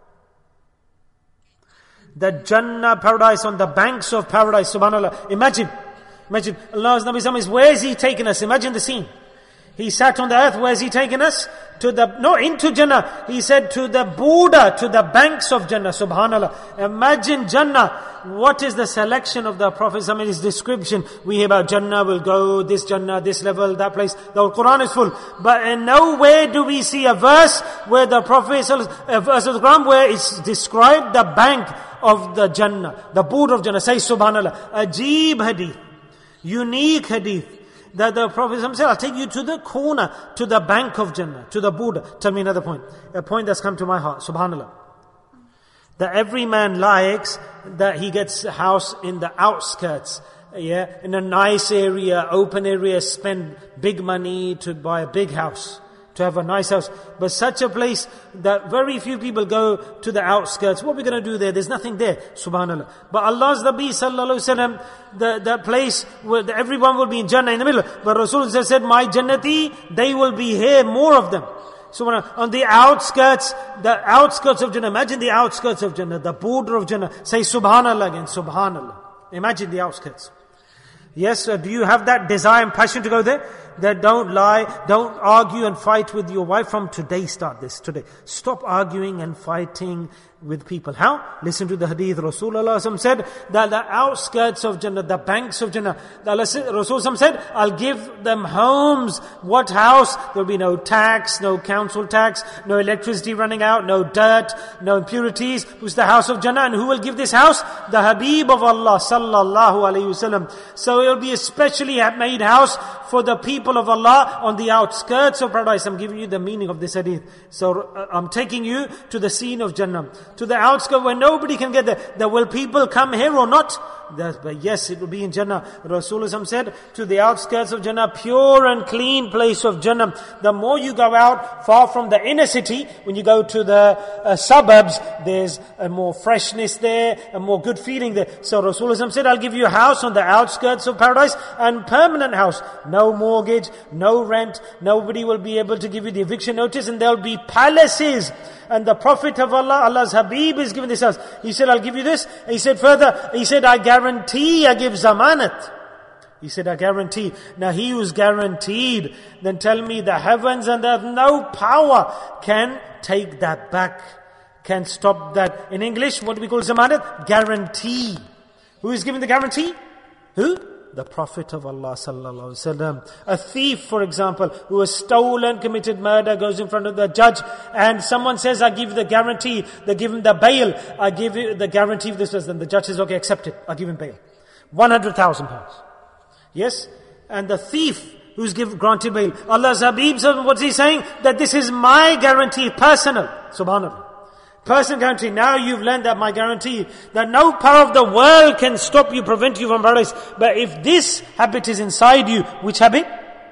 that Jannah, paradise, on the banks of paradise, subhanallah. Imagine, imagine, Allah's Nabi Sallallahu, where is He taking us? Imagine the scene. He sat on the earth, where is He taking us? To the, no, into Jannah. He said to the border, to the banks of Jannah, subhanallah. Imagine Jannah. What is the selection of the Prophet Sallallahu, his description? We hear about Jannah will go, this Jannah, this level, that place. The Quran is full. But in nowhere do we see a verse where the Prophet Sallallahu, a verse of the Quran where it's described the bank of the Jannah, the border of Jannah. Say subhanallah. Ajeeb hadith. Unique hadith. That the Prophet said, I'll take you to the corner, to the bank of Jannah, to the border. Tell me another point. A point that's come to my heart. Subhanallah. That every man likes that he gets a house in the outskirts. Yeah, in a nice area, open area, spend big money to buy a big house, to have a nice house. But such a place that very few people go to the outskirts. What are we going to do there? There's nothing there. Subhanallah. But Allah's Nabi sallallahu alaihi wasallam, the, the place where everyone will be in Jannah in the middle. But Rasulullah said, my Jannati, they will be here, more of them. So on the outskirts, the outskirts of Jannah, imagine the outskirts of Jannah, the border of Jannah. Say subhanallah again, subhanallah. Imagine the outskirts. Yes, uh, do you have that desire and passion to go there? That don't lie, don't argue and fight with your wife. From today, start this today. Stop arguing and fighting with people. How? Listen to the hadith. Rasulullah said that the outskirts of Jannah, the banks of Jannah, Rasulullah said, I'll give them homes. What house? There'll be no tax, no council tax, no electricity running out, no dirt, no impurities. Who's the house of Jannah? And who will give this house? The Habib of Allah sallallahu alayhi wasallam. So it will be a specially made house for the people of Allah on the outskirts of paradise. I'm giving you the meaning of this hadith. So uh, I'm taking you to the scene of Jannah, to the outskirts where nobody can get there. There will people come here or not? That's, but yes, it will be in Jannah. Rasulullah said, to the outskirts of Jannah, pure and clean place of Jannah. The more you go out, far from the inner city, when you go to the uh, suburbs, there's a more freshness there, a more good feeling there. So Rasulullah said, I'll give you a house on the outskirts of paradise, and permanent house. No mortgage, no rent, nobody will be able to give you the eviction notice, and there'll be palaces. And the Prophet of Allah, Allah's Habib, is giving this house. He said, I'll give you this. He said further, he said, I guarantee I give zamanat. He said, I guarantee. Now he who's guaranteed, then tell me the heavens and earth, no power can take that back, can stop that. In English, what do we call zamanat? Guarantee. Who is giving the guarantee? Who? The Prophet of Allah sallallahu alaihi wasallam. A thief, for example, who has stolen, committed murder, goes in front of the judge, and someone says, I give you the guarantee. They give him the bail. I give you the guarantee of this person. The judge says, okay, accept it. I give him bail. one hundred thousand pounds. Yes? And the thief who's give, granted bail. Allah's Habib, what's he saying? That this is my guarantee, personal. Subhanallah. Personal guarantee. Now you've learned that my guarantee, that no power of the world can stop you, prevent you from paradise. But if this habit is inside you, which habit?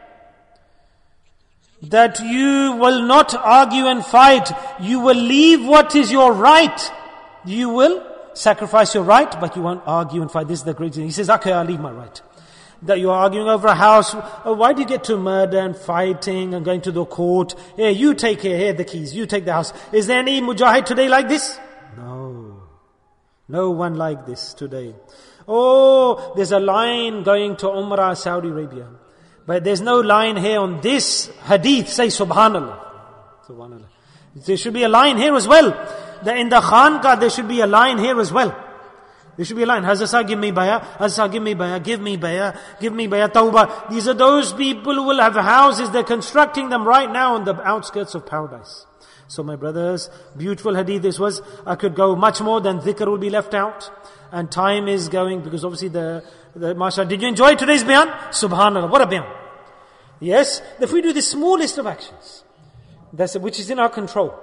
That you will not argue and fight. You will leave what is your right. You will sacrifice your right, but you won't argue and fight. This is the great thing. He says, okay, I'll leave my right. That you're arguing over a house. Oh, why do you get to murder and fighting and going to the court? Here, you take here, here the keys. You take the house. Is there any mujahid today like this? No. No one like this today. Oh, there's a line going to Umrah, Saudi Arabia. But there's no line here on this hadith. Say Subhanallah. Subhanallah. There should be a line here as well. That in the Khanqah there should be a line here as well. There should be a line. Hazrat, give me bayah. Hazrat, give me bayah. Give me bayah. Give me bayah. Tawbah. These are those people who will have houses. They're constructing them right now on the outskirts of paradise. So my brothers, beautiful hadith this was. I could go much more, than dhikr will be left out. And time is going, because obviously the, the mashallah. Did you enjoy today's bayan? Subhanallah. What a bayan. Yes? If we do the smallest of actions, that's which is in our control.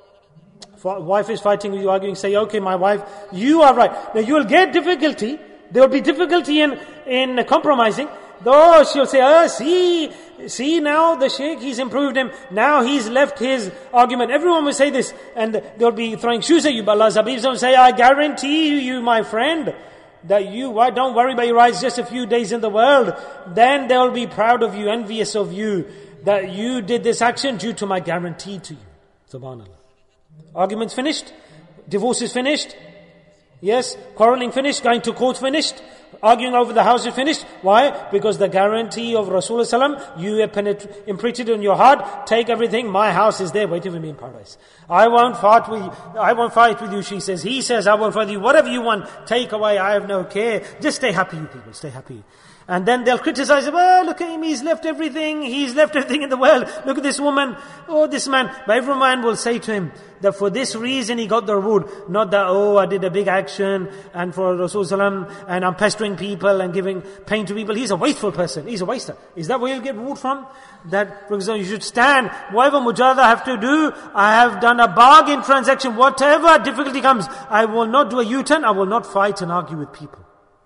Wife is fighting with you, arguing, say, okay, my wife, you are right. Now you will get difficulty. There will be difficulty in, in compromising. Though she'll say, oh, see, see now the sheikh, he's improved him. Now he's left his argument. Everyone will say this. And they'll be throwing shoes at you. But Allah's Habib will say, I guarantee you, my friend, that you, why don't worry about your eyes, just a few days in the world. Then they'll be proud of you, envious of you, that you did this action due to my guarantee to you. Subhanallah. Arguments finished? Divorce is finished? Yes? Quarreling finished? Going to court finished? Arguing over the house is finished? Why? Because the guarantee of Rasulullah, you have penet- imprinted in your heart, take everything, my house is there waiting for me in paradise. I won't fight with you, I won't fight with you, she says. He says, I won't fight with you. Whatever you want, take away, I have no care. Just stay happy, you people, stay happy. And then they'll criticize him, oh, look at him, he's left everything, he's left everything in the world. Look at this woman, oh, this man. But every man will say to him that for this reason he got the reward. Not that, oh, I did a big action and for Rasulullah and I'm pestering people and giving pain to people. He's a wasteful person, he's a waster. Is that where you'll get reward from? That, for example, you should stand, whatever mujahada I have to do, I have done a bargain transaction, whatever difficulty comes, I will not do a U-turn, I will not fight and argue with people.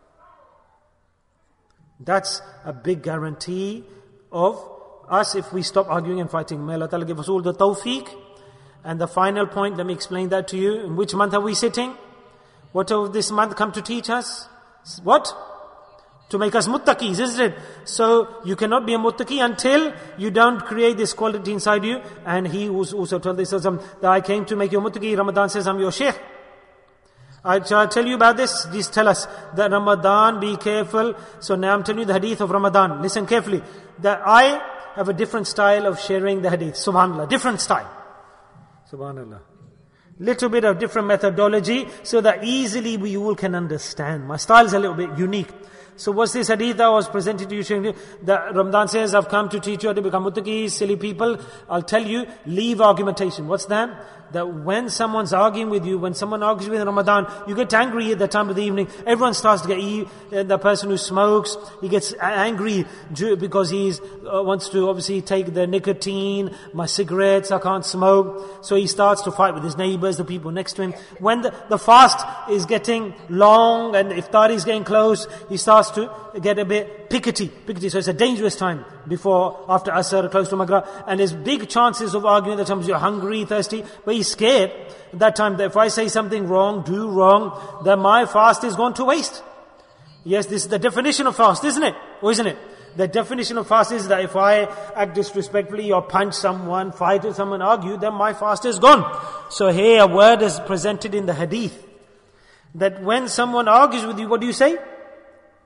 That's a big guarantee of us if we stop arguing and fighting. May Allah Ta'ala give us all the tawfiq. And the final point, let me explain that to you. In which month are we sitting? What of this month come to teach us? What? To make us muttaqis, isn't it? So you cannot be a muttaqi until you don't create this quality inside you. And he also told this that I came to make you muttaqi. Ramadan says I'm your shaykh. I, shall I tell you about this? Please tell us that Ramadan, be careful. So now I'm telling you the hadith of Ramadan. Listen carefully. That I have a different style of sharing the hadith. Subhanallah. Different style. Subhanallah. Little bit of different methodology so that easily we all can understand. My style is a little bit unique. So what's this hadith that was presented to you? That Ramadan says, I've come to teach you how to become muttaqi, silly people. I'll tell you, leave argumentation. What's that? That when someone's arguing with you, when someone argues with you in Ramadan, you get angry at the time of the evening. Everyone starts to get, e- the person who smokes, he gets angry because he uh, wants to obviously take the nicotine, my cigarettes, I can't smoke. So he starts to fight with his neighbors, the people next to him. When the, the fast is getting long and iftar is getting close, he starts to get a bit pickety, pickety. So it's a dangerous time before, after Asr, close to Maghrib. And there's big chances of arguing at the times you're hungry, thirsty, but he's scared at that time that if I say something wrong, do wrong, then my fast is gone to waste. Yes, this is the definition of fast, isn't it? Or isn't it? The definition of fast is that if I act disrespectfully or punch someone, fight with someone, argue, then my fast is gone. So here a word is presented in the hadith that when someone argues with you, what do you say?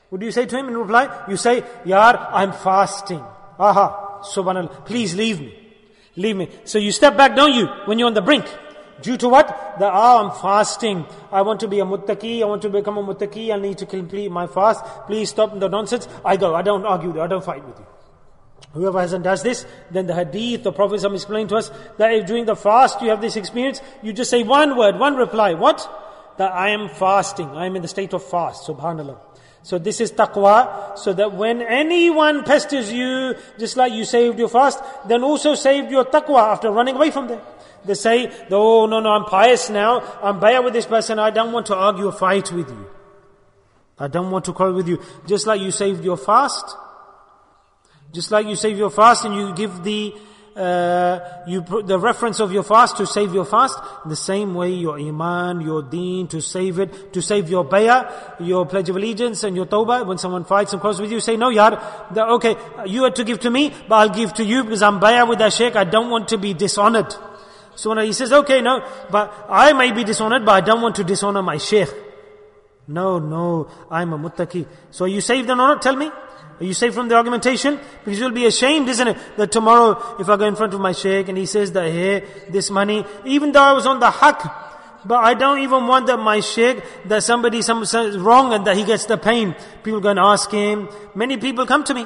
What do you say to him in reply? You say, Yaar, I'm fasting. Aha, subhanallah, please leave me. Leave me. So you step back, don't you, when you're on the brink? Due to what? That, ah, I'm fasting. I want to be a muttaqi. I want to become a muttaqi. I need to complete my fast. Please stop the nonsense. I go. I don't argue. I don't fight with you. Whoever hasn't does this, then the hadith, the Prophet explained to us that if during the fast you have this experience, you just say one word, one reply. What? That I am fasting. I am in the state of fast. Subhanallah. So this is taqwa, so that when anyone pesters you, just like you saved your fast, then also saved your taqwa after running away from there. They say, oh no, no, I'm pious now, I'm bay'ah with this person, I don't want to argue or fight with you. I don't want to quarrel with you. Just like you saved your fast, just like you save your fast and you give the, uh, you put the reference of your fast to save your fast, in the same way your iman, your deen, to save it, to save your bay'ah, your pledge of allegiance and your tawbah. When someone fights and quarrels with you, say, no yaar, that, okay, you had to give to me, but I'll give to you because I'm bay'ah with that shaykh, I don't want to be dishonored. So when he says, okay, no, but I may be dishonored, but I don't want to dishonor my shaykh. No, no, I'm a muttaqi. So are you saved or not? Tell me. Are you saved from the argumentation? Because you'll be ashamed, isn't it? That tomorrow, if I go in front of my shaykh and he says that, hey, this money, even though I was on the haqq, but I don't even want that my shaykh, that somebody some, some wrong and that he gets the pain. People go and ask him. Many people come to me.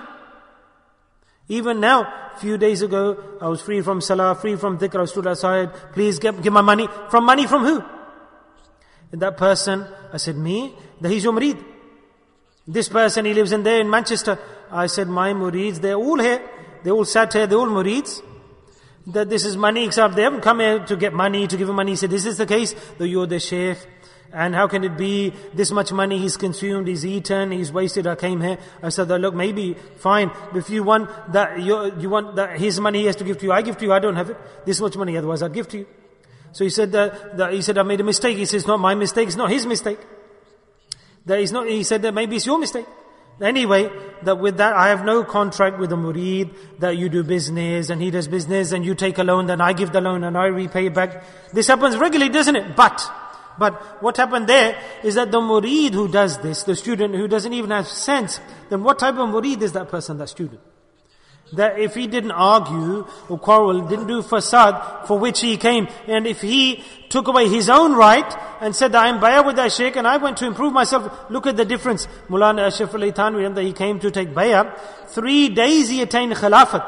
Even now, a few days ago, I was free from salah, free from dhikr, I stood outside, please give, give my money. From money from who? And that person, I said, me? That he's your murid. This person, he lives in there in Manchester. I said, my murids, they're all here. They all sat here, they're all murids. That this is money, except they haven't come here to get money, to give him money. He said, this is the case, that you're the shaykh. And how can it be this much money he's consumed, he's eaten, he's wasted, I came here. I said, look, maybe, fine. If you want that, you, you want that his money he has to give to you, I give to you, I don't have it. This much money, otherwise I'd give to you. So he said that, that he said, I made a mistake. He says, it's not my mistake, it's not his mistake. That is not, he said that maybe it's your mistake. Anyway, that with that, I have no contract with the murid, that you do business and he does business and you take a loan, then I give the loan and I repay it back. This happens regularly, doesn't it? But, But what happened there is that the murid who does this, the student who doesn't even have sense, then what type of murid is that person, that student? That if he didn't argue or quarrel, didn't do fasad for which he came, and if he took away his own right and said that I'm bay'ah with that shaykh and I went to improve myself, look at the difference. Mulana Ashraf Ali Thanwi, that he came to take bay'ah, three days he attained khilafat.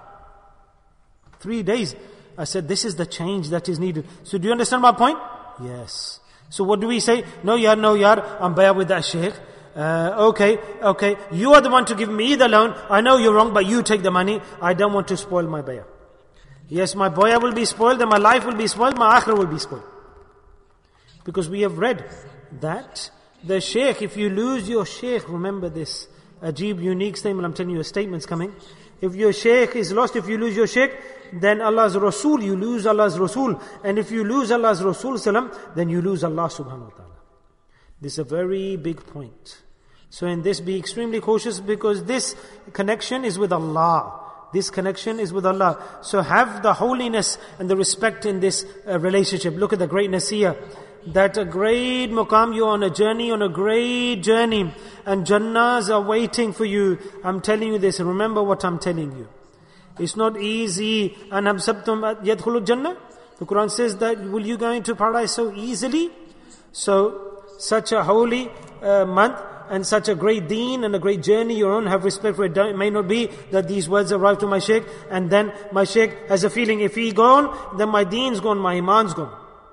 Three days. I said, this is the change that is needed. So do you understand my point? Yes. So what do we say? No yaar, no yaar, I'm bay'ah with that shaykh. Uh, okay, okay, you are the one to give me the loan. I know you're wrong, but you take the money. I don't want to spoil my bay'ah. Yes, my bay'ah will be spoiled and my life will be spoiled, my akhirah will be spoiled. Because we have read that the shaykh, if you lose your shaykh, remember this ajib, unique statement, I'm telling you a statement's coming. If your shaykh is lost, if you lose your shaykh, then Allah's Rasul, you lose Allah's Rasul. And if you lose Allah's Rasul, then you lose Allah subhanahu wa ta'ala. This is a very big point. So in this, be extremely cautious, because this connection is with Allah. This connection is with Allah. So have the holiness and the respect in this uh, relationship. Look at the greatness here. That a great maqam, you're on a journey, on a great journey. And Jannahs are waiting for you. I'm telling you this, remember what I'm telling you. It's not easy. أَنْ أَبْسَبْتُمْ يَدْخُلُ الْجَنَّةِ. The Quran says that, will you go into paradise so easily? So, such a holy uh, month and such a great deen and a great journey you're on, have respect for it. It may not be that these words arrive to my shaykh and then my shaykh has a feeling, if he gone, then my deen's gone, my iman's gone.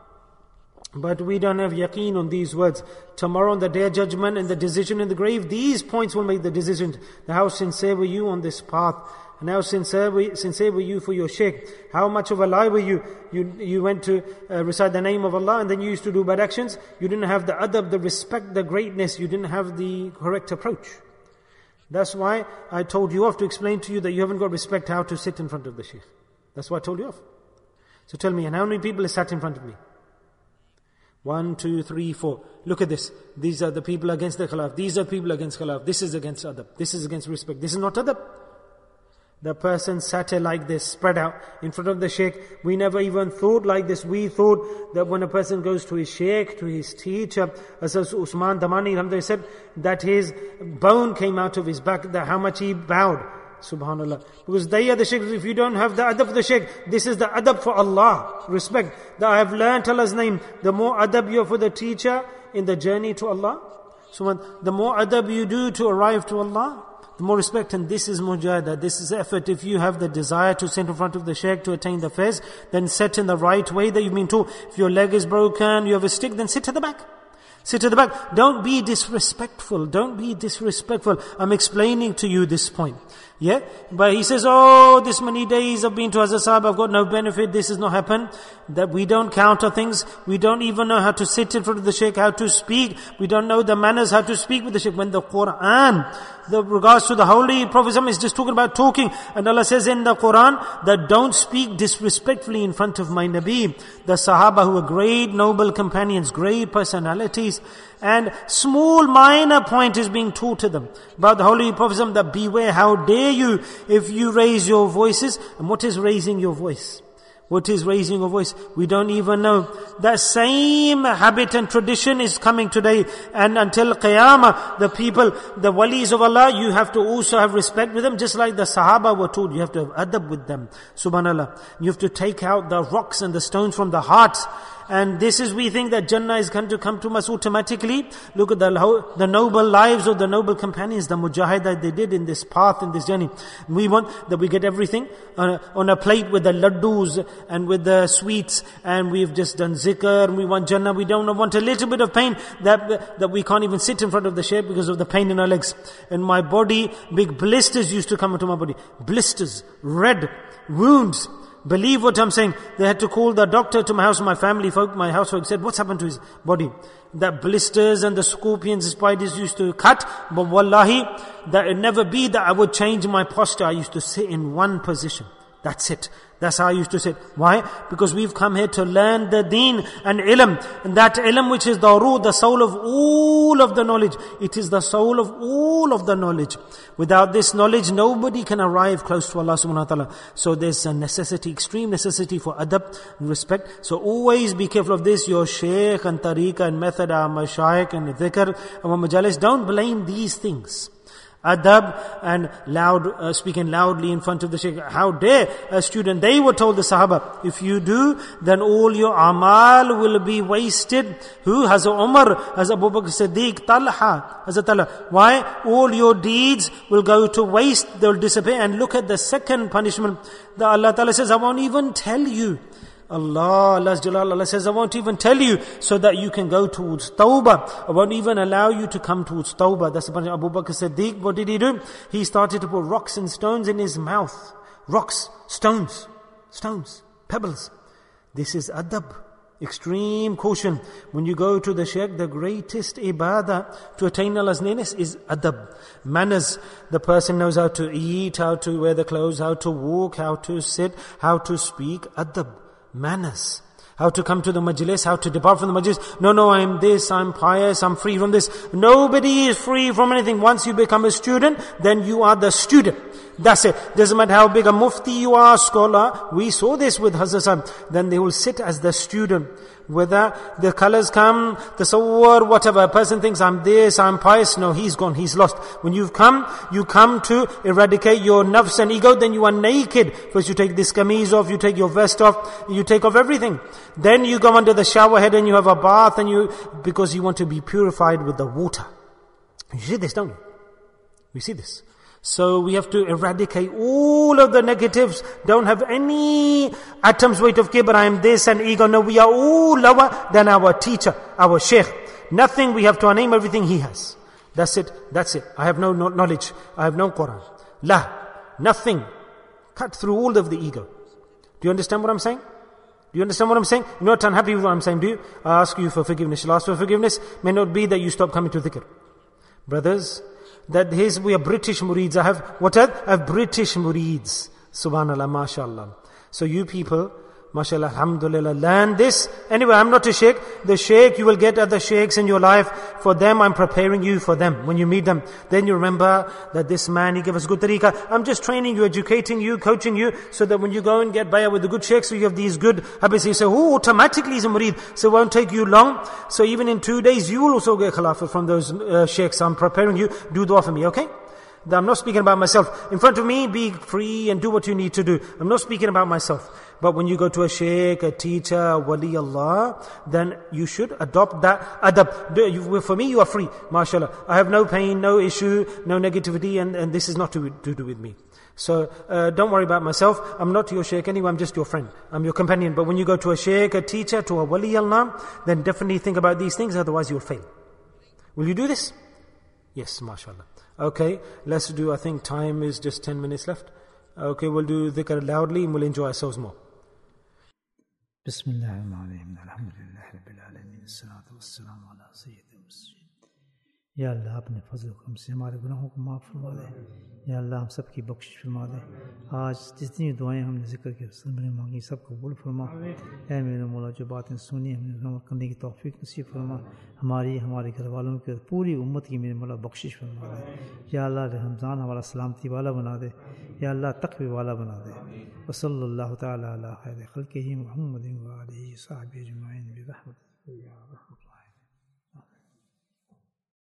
But we don't have yaqeen on these words. Tomorrow on the day of judgment and the decision in the grave, these points will make the decision. How sincere were you on this path? And how sincere were, sincere were you for your shaykh? How much of a lie were you? You, you went to uh, recite the name of Allah and then you used to do bad actions. You didn't have the adab, the respect, the greatness. You didn't have the correct approach. That's why I told you off to explain to you that you haven't got respect how to sit in front of the shaykh. That's why I told you off. So tell me, and how many people have sat in front of me? One, two, three, four. Look at this. These are the people against the khilaf. These are people against khilaf. This is against adab. This is against respect. This is not adab. The person sat here like this, spread out in front of the sheikh. We never even thought like this. We thought that when a person goes to his sheikh, to his teacher, as Usman Damani said, that his bone came out of his back, that how much he bowed. Subhanallah. Because they are the sheikhs. If you don't have the adab for the sheikh, this is the adab for Allah. Respect. That I have learnt Allah's name. The more adab you have for the teacher in the journey to Allah, so the more adab you do to arrive to Allah, the more respect. And this is mujahadah, this is effort. If you have the desire to sit in front of the sheikh to attain the faiz, then sit in the right way that you've been taught. If your leg is broken, you have a stick, then sit at the back. Sit at the back. Don't be disrespectful. Don't be disrespectful. I'm explaining to you this point. Yeah? But he says, oh, this many days I've been to Hazrat Sahib, I've got no benefit, this has not happened. That we don't counter things. We don't even know how to sit in front of the sheikh, how to speak. We don't know the manners, how to speak with the sheikh. When the Quran, the regards to the Holy Prophet is just talking about talking. And Allah says in the Quran that don't speak disrespectfully in front of my Nabi. The Sahaba who are great, noble companions, great personalities. And small minor point is being taught to them about the Holy Prophet that beware, how dare you if you raise your voices. And what is raising your voice? What is raising your voice? We don't even know. That same habit and tradition is coming today. And until Qiyamah, the people, the walis of Allah, you have to also have respect with them. Just like the Sahaba were told, you have to have adab with them. Subhanallah. You have to take out the rocks and the stones from the heart. And this is, we think that Jannah is going to come to us automatically. Look at the, the noble lives of the noble companions, the mujahid that they did in this path, in this journey. We want that we get everything on a, on a plate with the laddus and with the sweets, and we've just done zikr, and we want Jannah. We don't want a little bit of pain that, that we can't even sit in front of the shaykh because of the pain in our legs. And my body, big blisters used to come into my body. Blisters, red, wounds. Believe what I'm saying. They had to call the doctor to my house. My family folk, my household said, what's happened to his body? That blisters and the scorpions, the spiders used to cut. But wallahi, that it never be that I would change my posture. I used to sit in one position. That's it. That's how I used to sit. Why? Because we've come here to learn the deen and ilm. And that ilm which is the ruh, the soul of all of the knowledge. It is the soul of all of the knowledge. Without this knowledge, nobody can arrive close to Allah subhanahu wa ta'ala. So there's a necessity, extreme necessity for adab and respect. So always be careful of this. Your shaykh and tariqah and method, our mashayikh and dhikr, our majalis, don't blame these things. Adab and loud, uh, speaking loudly in front of the shaykh. How dare a student? They were told, the Sahaba, if you do, then all your amal will be wasted. Who? Hazrat Umar, Hazrat Abu Bakr Siddiq, Talha, Hazrat Talha. Why? All your deeds will go to waste, they'll disappear. And look at the second punishment. The Allah Ta'ala says, I won't even tell you. Allah, Allah's Jalal, Allah says, I won't even tell you so that you can go towards Tawbah. I won't even allow you to come towards Tawbah. That's the punishment. Abu Bakr Siddiq, what did he do? He started to put rocks and stones in his mouth. Rocks, stones, stones, pebbles. This is adab. Extreme caution. When you go to the shaykh, the greatest ibadah to attain Allah's nearness is adab. Manners. The person knows how to eat, how to wear the clothes, how to walk, how to sit, how to speak. Adab. Manners. How to come to the majlis, how to depart from the majlis. No, no, I'm this, I'm pious, I'm free from this. Nobody is free from anything. Once you become a student, then you are the student. That's it. Doesn't matter how big a mufti you are, scholar. We saw this with Hazrat Sahib. Then they will sit as the student. Whether the colors come, the sawar, whatever. A person thinks, I'm this, I'm pious. No, he's gone, he's lost. When you've come, you come to eradicate your nafs and ego, then you are naked. First you take this kameez off, you take your vest off, you take off everything. Then you go under the shower head and you have a bath and you, because you want to be purified with the water. You see this, don't you? We see this. So we have to eradicate all of the negatives. Don't have any atoms weight of kibr, I am this and ego. No, we are all lower than our teacher, our sheikh. Nothing, we have to name everything he has. That's it, that's it. I have no knowledge, I have no Quran. La, nothing. Cut through all of the ego. Do you understand what I'm saying? Do you understand what I'm saying? You're not unhappy with what I'm saying, do you? I ask you for forgiveness. You'll ask for forgiveness. May not be that you stop coming to dhikr. Brothers, that his, we are British murids. I have, what are? I have British murids. Subhanallah, mashallah. So you people, MashaAllah, alhamdulillah, learn this. Anyway, I'm not a sheikh. The sheikh, you will get other sheikhs in your life. For them, I'm preparing you for them. When you meet them, then you remember that this man, he gave us good tariqah. I'm just training you, educating you, coaching you, so that when you go and get bayah with the good sheikhs, so you have these good habits. You say, oh, automatically is a murid. So it won't take you long. So even in two days, you will also get khilafah from those uh, sheikhs. I'm preparing you. Do dua for me, okay? I'm not speaking about myself. In front of me, be free and do what you need to do. I'm not speaking about myself. But when you go to a sheikh, a teacher, a wali Allah, then you should adopt that adab. For me, you are free. MashaAllah. I have no pain, no issue, no negativity, and, and this is not to, to do with me. So uh, don't worry about myself. I'm not your sheikh anyway, I'm just your friend. I'm your companion. But when you go to a sheikh, a teacher, to a wali Allah, then definitely think about these things, otherwise you'll fail. Will you do this? Yes, mashallah. Okay, let's do, I think time is just ten minutes left. Okay, we'll do dhikr loudly and we'll enjoy ourselves more. Bismillahirrahmanirrahim. Alhamdulillah Rabbil Alameen. As-salatu was-salamu ala sayyidil mursalin. या अल्लाह अपने फजल करम से हमारे गुनाहों को माफ़ फरमा दे। या अल्लाह हम सब की बख्शिश फरमा दे। आज जितनी दुआएं हमने जिक्र की हमने मांगी सब कबूल फरमा। ऐ मेरे मौला जो बातें सुनी हमने अमल करने की तौफीक नसीब फरमा। हमारी हमारे घर वालों की पूरी उम्मत की मेरे मौला बख्शिश फरमा दे। या अल्लाह रमज़ान हमारा सलामती वाला बना दे। या अल्लाह तक़वी वाला बना दे। वसल्लल्लाहु तआला अला खैरि खल्क़िही मुहम्मदिन व आलिहि व सहबिही अजमईन बिरहमतिका या रहमान।